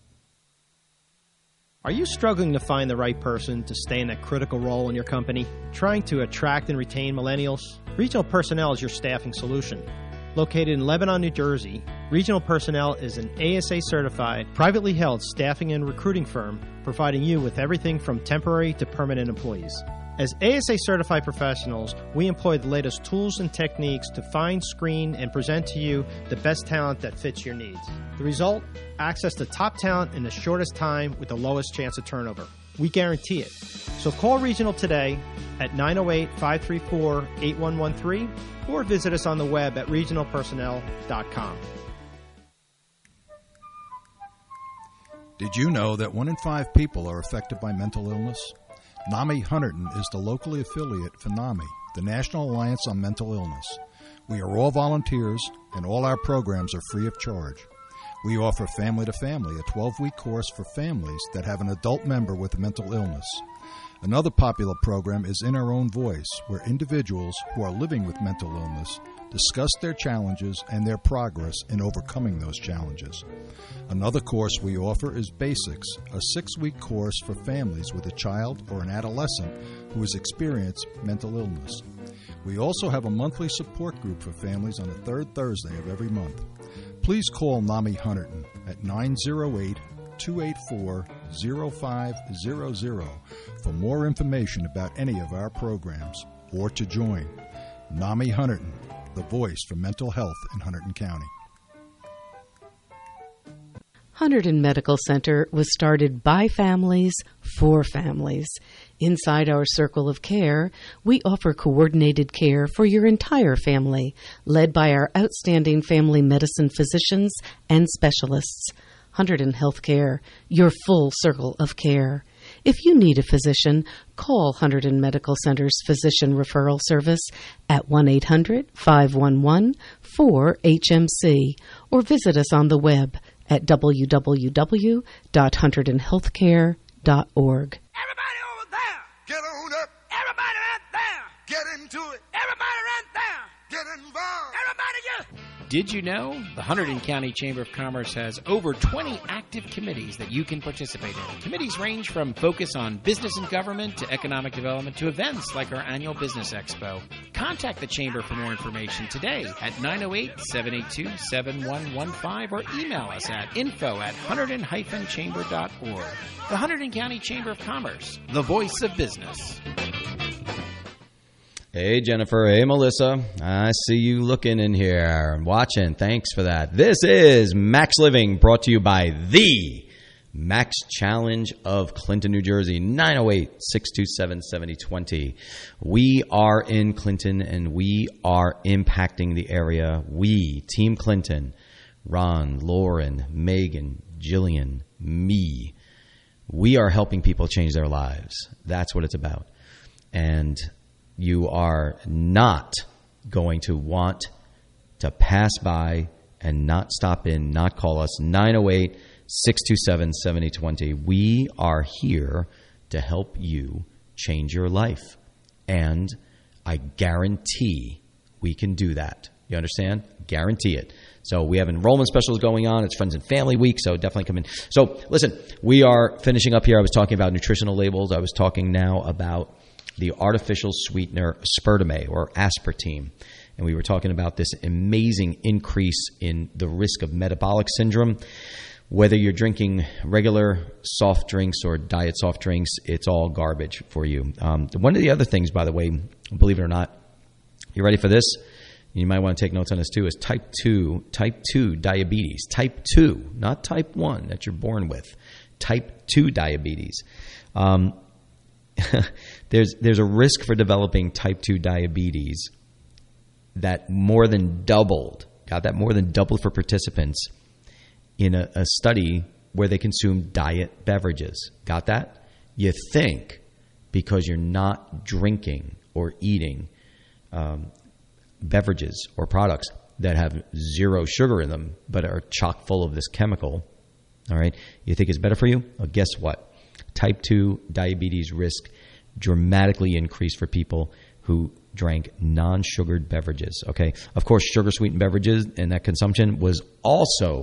Are you struggling to find the right person to stay in that critical role in your company? Trying to attract and retain millennials? Retail Personnel is your staffing solution. Located in Lebanon, New Jersey, Regional Personnel is an A S A-certified, privately held staffing and recruiting firm providing you with everything from temporary to permanent employees. As A S A-certified professionals, we employ the latest tools and techniques to find, screen, and present to you the best talent that fits your needs. The result? Access to top talent in the shortest time with the lowest chance of turnover. We guarantee it. So call Regional today at nine oh eight, five three four, eight one one three or visit us on the web at regional personnel dot com. Did you know that one in five people are affected by mental illness? NAMI Hunterdon is the locally affiliate for NAMI, the National Alliance on Mental Illness. We are all volunteers, and all our programs are free of charge. We offer Family to Family, a twelve-week course for families that have an adult member with a mental illness. Another popular program is In Our Own Voice, where individuals who are living with mental illness discuss their challenges and their progress in overcoming those challenges. Another course we offer is Basics, a six-week course for families with a child or an adolescent who has experienced mental illness. We also have a monthly support group for families on the third Thursday of every month. Please call NAMI Hunterdon at nine oh eight, two eight four, oh five hundred for more information about any of our programs or to join. NAMI Hunterdon, the voice for mental health in Hunterdon County. Hunterdon Medical Center was started by families for families. Inside our circle of care, we offer coordinated care for your entire family, led by our outstanding family medicine physicians and specialists. Hunterdon Healthcare, your full circle of care. If you need a physician, call Hunterdon Medical Center's Physician Referral Service at one eight hundred, five one one, four H M C or visit us on the web at w w w dot hunterdon healthcare dot org. Everybody over there, get on up. Everybody right there, get into it. Everybody right there, get involved. Everybody get... Did you know the Hunterdon County Chamber of Commerce has over twenty active committees that you can participate in? Committees range from focus on business and government to economic development to events like our annual Business Expo. Contact the Chamber for more information today at nine oh eight, seven eight two, seven one one five or email us at info at hunterdon dash chamber dot org. The Hunterdon County Chamber of Commerce, the voice of business. Hey, Jennifer. Hey, Melissa. I see you looking in here and watching. Thanks for that. This is Max Living, brought to you by the Max Challenge of Clinton, New Jersey, nine oh eight, six two seven, seven oh two oh. We are in Clinton, and we are impacting the area. We, Team Clinton, Ron, Lauren, Megan, Jillian, me, we are helping people change their lives. That's what it's about. And you are not going to want to pass by and not stop in, not call us, nine oh eight, six two seven, seven oh two oh. We are here to help you change your life. And I guarantee we can do that. You understand? Guarantee it. So we have enrollment specials going on. It's Friends and Family Week, so definitely come in. So listen, we are finishing up here. I was talking about nutritional labels. I was talking now about the artificial sweetener aspartame or aspartame. And we were talking about this amazing increase in the risk of metabolic syndrome. Whether you're drinking regular soft drinks or diet soft drinks, it's all garbage for you. Um, one of the other things, by the way, believe it or not, you ready for this? You might want to take notes on this too, is type two, type two diabetes. Type two, not type one that you're born with. Type two diabetes. Um, there's there's a risk for developing type two diabetes that more than doubled, got that more than doubled for participants in a, a study where they consume diet beverages. Got that? You think because you're not drinking or eating um, beverages or products that have zero sugar in them but are chock full of this chemical, all right, you think it's better for you? Well, guess what? Type two diabetes risk dramatically increased for people who drank non-sugared beverages. Okay, of course, sugar-sweetened beverages and that consumption was also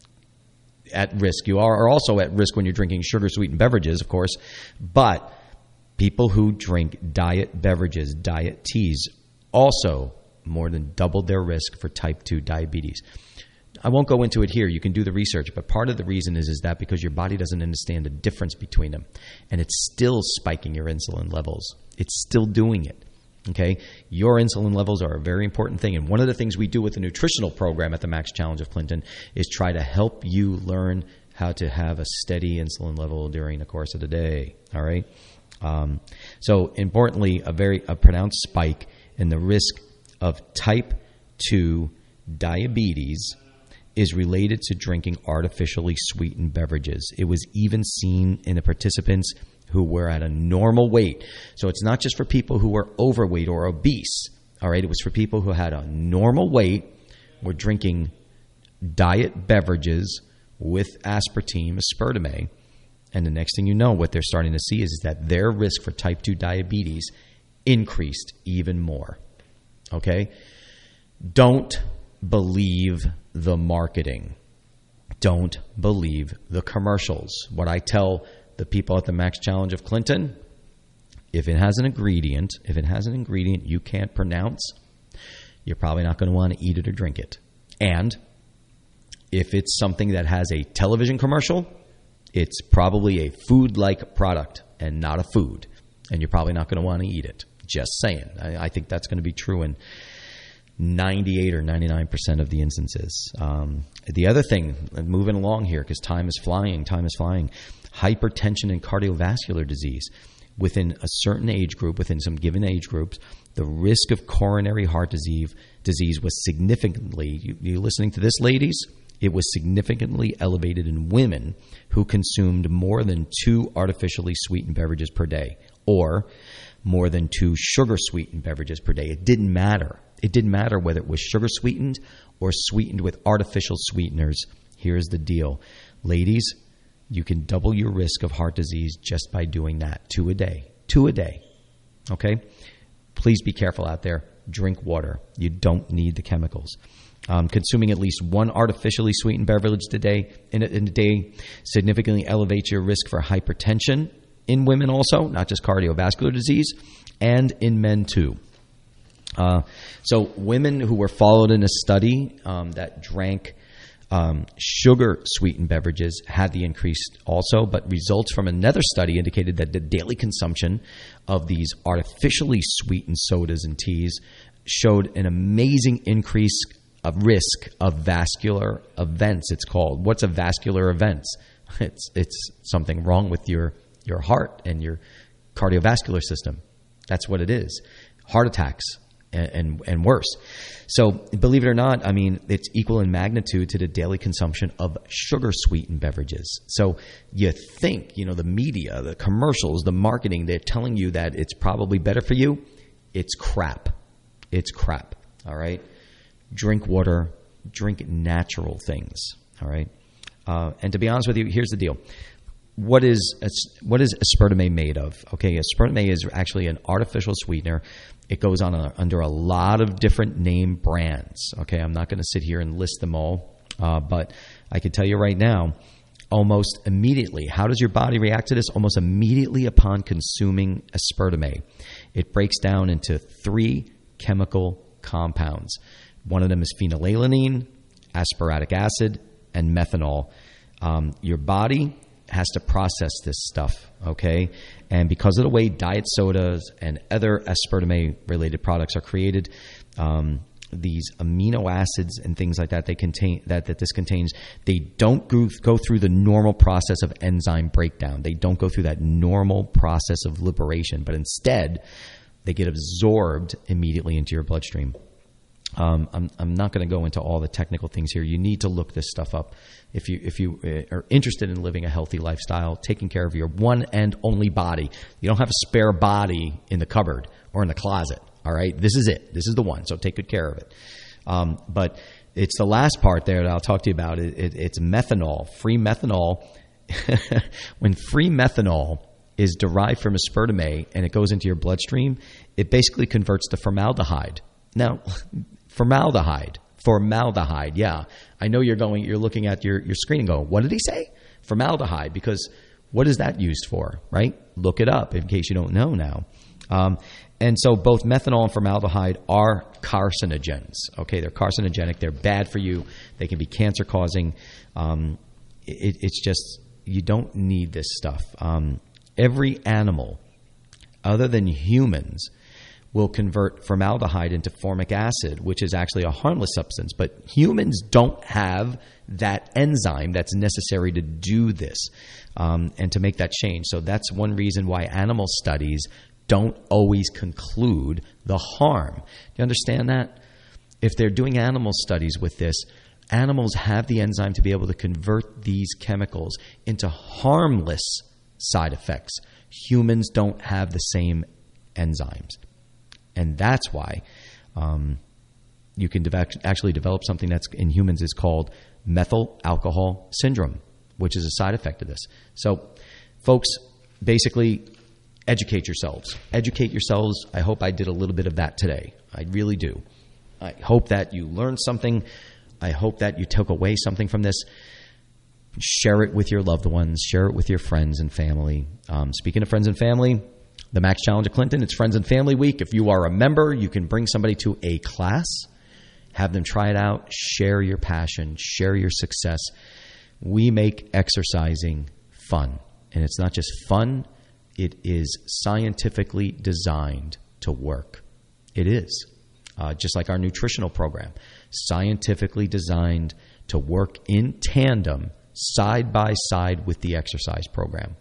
at risk. You are also at risk when you're drinking sugar-sweetened beverages, of course, but people who drink diet beverages, diet teas, also more than doubled their risk for type two diabetes. I won't go into it here. You can do the research, but part of the reason is, is that because your body doesn't understand the difference between them, and it's still spiking your insulin levels. It's still doing it. Okay, your insulin levels are a very important thing, and one of the things we do with the nutritional program at the Max Challenge of Clinton is try to help you learn how to have a steady insulin level during the course of the day. All right. Um, so importantly, a very a pronounced spike in the risk of type two diabetes is related to drinking artificially sweetened beverages. It was even seen in the participants who were at a normal weight. So it's not just for people who were overweight or obese. All right, it was for people who had a normal weight, were drinking diet beverages with aspartame, aspartame, and the next thing you know, what they're starting to see is, is that their risk for type two diabetes increased even more. Okay? Don't believe the marketing. Don't believe the commercials. What I tell the people at the Max Challenge of Clinton, if it has an ingredient, if it has an ingredient you can't pronounce, you're probably not going to want to eat it or drink it. And if it's something that has a television commercial, it's probably a food-like product and not a food. And you're probably not going to want to eat it. Just saying. I, I think that's going to be true in ninety-eight or ninety-nine percent of the instances. Um, the other thing, moving along here, because time is flying, time is flying, hypertension and cardiovascular disease. Within a certain age group, within some given age groups, the risk of coronary heart disease disease was significantly, you, you listening to this, ladies? It was significantly elevated in women who consumed more than two artificially sweetened beverages per day, or more than two sugar-sweetened beverages per day. It didn't matter. It didn't matter whether it was sugar-sweetened or sweetened with artificial sweeteners. Here's the deal. Ladies, you can double your risk of heart disease just by doing that. Two a day. Two a day. Okay? Please be careful out there. Drink water. You don't need the chemicals. Um, consuming at least one artificially sweetened beverage a day in a, in a day significantly elevates your risk for hypertension in women also, not just cardiovascular disease, and in men too. Uh, so women who were followed in a study um, that drank um, sugar-sweetened beverages had the increase also, but results from another study indicated that the daily consumption of these artificially sweetened sodas and teas showed an amazing increase of risk of vascular events, it's called. What's a vascular event? It's it's something wrong with your, your heart and your cardiovascular system. That's what it is. Heart attacks and, and, and worse. So believe it or not, I mean, it's equal in magnitude to the daily consumption of sugar-sweetened beverages. So you think, you know, the media, the commercials, the marketing, they're telling you that it's probably better for you. It's crap. It's crap. All right? Drink water, drink natural things, all right? Uh, and to be honest with you, here's the deal. What is what is aspartame made of? Okay, aspartame is actually an artificial sweetener. It goes on a, under a lot of different name brands, okay? I'm not going to sit here and list them all, uh, but I can tell you right now, almost immediately, how does your body react to this? Almost immediately upon consuming aspartame, it breaks down into three chemical compounds. One of them is phenylalanine, aspartic acid, and methanol. Um, your body has to process this stuff, okay? And because of the way diet sodas and other aspartame-related products are created, um, these amino acids and things like that they contain that, that this contains, they don't go, go through the normal process of enzyme breakdown. They don't go through that normal process of liberation, but instead they get absorbed immediately into your bloodstream. Um, I'm, I'm not going to go into all the technical things here. You need to look this stuff up if you if you are interested in living a healthy lifestyle, taking care of your one and only body. You don't have a spare body in the cupboard or in the closet. All right, this is it. This is the one. So take good care of it. Um, but it's the last part there that I'll talk to you about. It, it, it's methanol, free methanol. When free methanol is derived from aspartame and it goes into your bloodstream, it basically converts to formaldehyde. Now, formaldehyde, formaldehyde, yeah. I know you're going, you're looking at your, your screen and going, what did he say? Formaldehyde, because what is that used for, right? Look it up in case you don't know now. Um, and so both methanol and formaldehyde are carcinogens. Okay, they're carcinogenic. They're bad for you. They can be cancer-causing. Um, it, it's just, you don't need this stuff. Um, every animal, other than humans, will convert formaldehyde into formic acid, which is actually a harmless substance. But humans don't have that enzyme that's necessary to do this um, and to make that change. So that's one reason why animal studies don't always conclude the harm. Do you understand that? If they're doing animal studies with this, animals have the enzyme to be able to convert these chemicals into harmless side effects. Humans don't have the same enzymes. And that's why um, you can de- actually develop something that's in humans is called methyl alcohol syndrome, which is a side effect of this. So, folks, basically, educate yourselves. Educate yourselves. I hope I did a little bit of that today. I really do. I hope that you learned something. I hope that you took away something from this. Share it with your loved ones. Share it with your friends and family. Um, speaking of friends and family, the Max Challenge of Clinton, it's Friends and Family Week. If you are a member, you can bring somebody to a class, have them try it out, share your passion, share your success. We make exercising fun. And it's not just fun, it is scientifically designed to work. It is. Uh, just like our nutritional program, scientifically designed to work in tandem, side by side with the exercise program.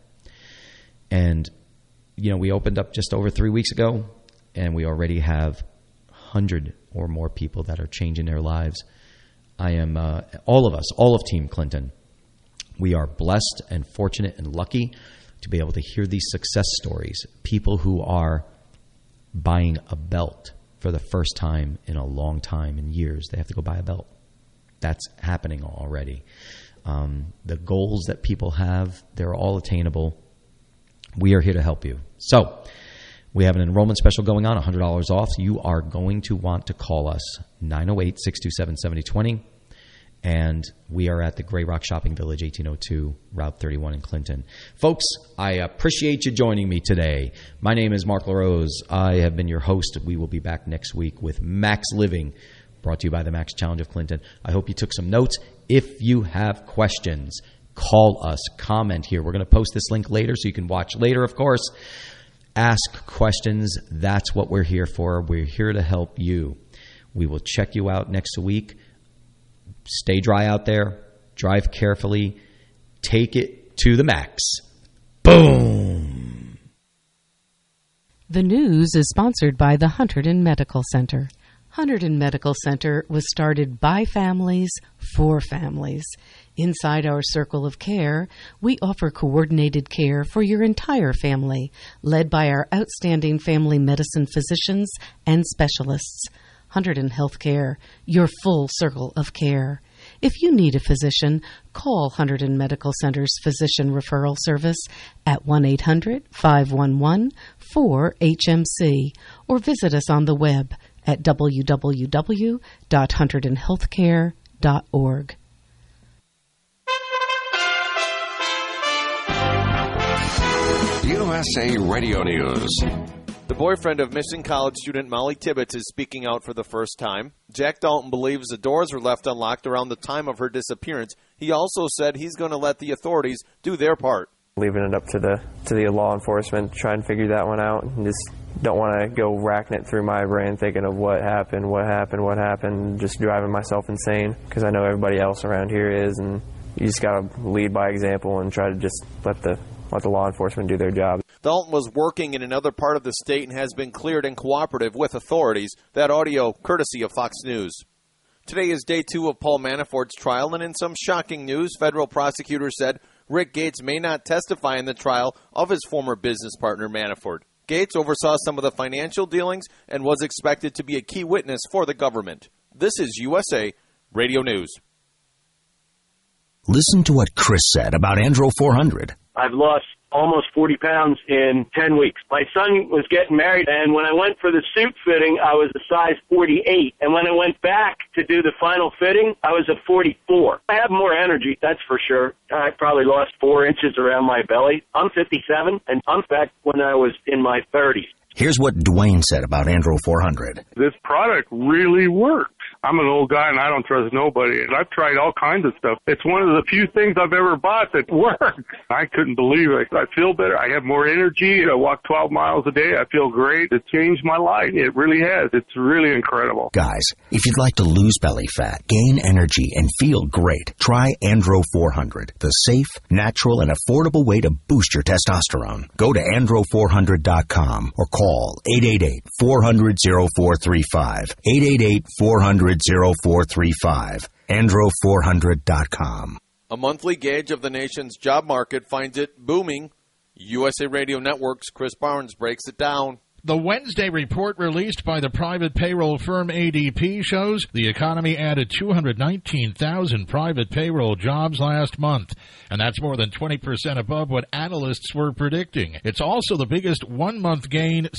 And you know, we opened up just over three weeks ago, and we already have one hundred or more people that are changing their lives. I am, uh, all of us, all of Team Clinton, we are blessed and fortunate and lucky to be able to hear these success stories. People who are buying a belt for the first time in a long time, in years. They have to go buy a belt. That's happening already. Um, the goals that people have, they're all attainable. We are here to help you. So we have an enrollment special going on, one hundred dollars off. You are going to want to call us, nine oh eight, six two seven, seven oh two oh. And we are at the Grey Rock Shopping Village, eighteen oh two, Route thirty-one in Clinton. Folks, I appreciate you joining me today. My name is Mark LaRose. I have been your host. We will be back next week with Max Living, brought to you by the Max Challenge of Clinton. I hope you took some notes. If you have questions, call us, comment here. We're going to post this link later so you can watch later, of course. Ask questions. That's what we're here for. We're here to help you. We will check you out next week. Stay dry out there. Drive carefully. Take it to the max. Boom! The news is sponsored by the Hunterdon Medical Center. Hunterdon Medical Center was started by families for families. Inside our circle of care, we offer coordinated care for your entire family, led by our outstanding family medicine physicians and specialists. Hunterdon Healthcare, your full circle of care. If you need a physician, call Hunterdon Medical Center's Physician Referral Service at one eight hundred, five one one, four H M C or visit us on the web at w w w dot hunterdon healthcare dot org. U S A Radio News. The boyfriend of missing college student Molly Tibbetts is speaking out for the first time. Jack Dalton believes the doors were left unlocked around the time of her disappearance. He also said he's going to let the authorities do their part. Leaving it up to the to the law enforcement, try and figure that one out. And just don't want to go racking it through my brain thinking of what happened, what happened, what happened, just driving myself insane because I know everybody else around here is, and you just got to lead by example and try to just let the let the law enforcement do their job. Dalton was working in another part of the state and has been cleared and cooperative with authorities. That audio courtesy of Fox News. Today is day two of Paul Manafort's trial, and in some shocking news, federal prosecutors said Rick Gates may not testify in the trial of his former business partner Manafort. Gates oversaw some of the financial dealings and was expected to be a key witness for the government. This is U S A Radio News. Listen to what Chris said about Andro four hundred. I've lost almost forty pounds in ten weeks. My son was getting married, and when I went for the suit fitting, I was a size forty-eight. And when I went back to do the final fitting, I was a forty-four. I have more energy, that's for sure. I probably lost four inches around my belly. I'm fifty-seven, and I'm back when I was in my thirties. Here's what Dwayne said about Andro four hundred. This product really works. I'm an old guy and I don't trust nobody. And I've tried all kinds of stuff. It's one of the few things I've ever bought that works. I couldn't believe it. I feel better. I have more energy. I walk twelve miles a day. I feel great. It changed my life. It really has. It's really incredible. Guys, if you'd like to lose belly fat, gain energy, and feel great, try Andro four hundred, the safe, natural, and affordable way to boost your testosterone. Go to andro four hundred dot com or call eight eight eight, four hundred, oh four three five, eight eight eight, four hundred, oh four three five, andro four hundred dot com. A monthly gauge of the nation's job market finds it booming. U S A Radio Network's Chris Barnes breaks it down. The Wednesday report released by the private payroll firm A D P shows the economy added two hundred nineteen thousand private payroll jobs last month, and that's more than twenty percent above what analysts were predicting. It's also the biggest one-month gain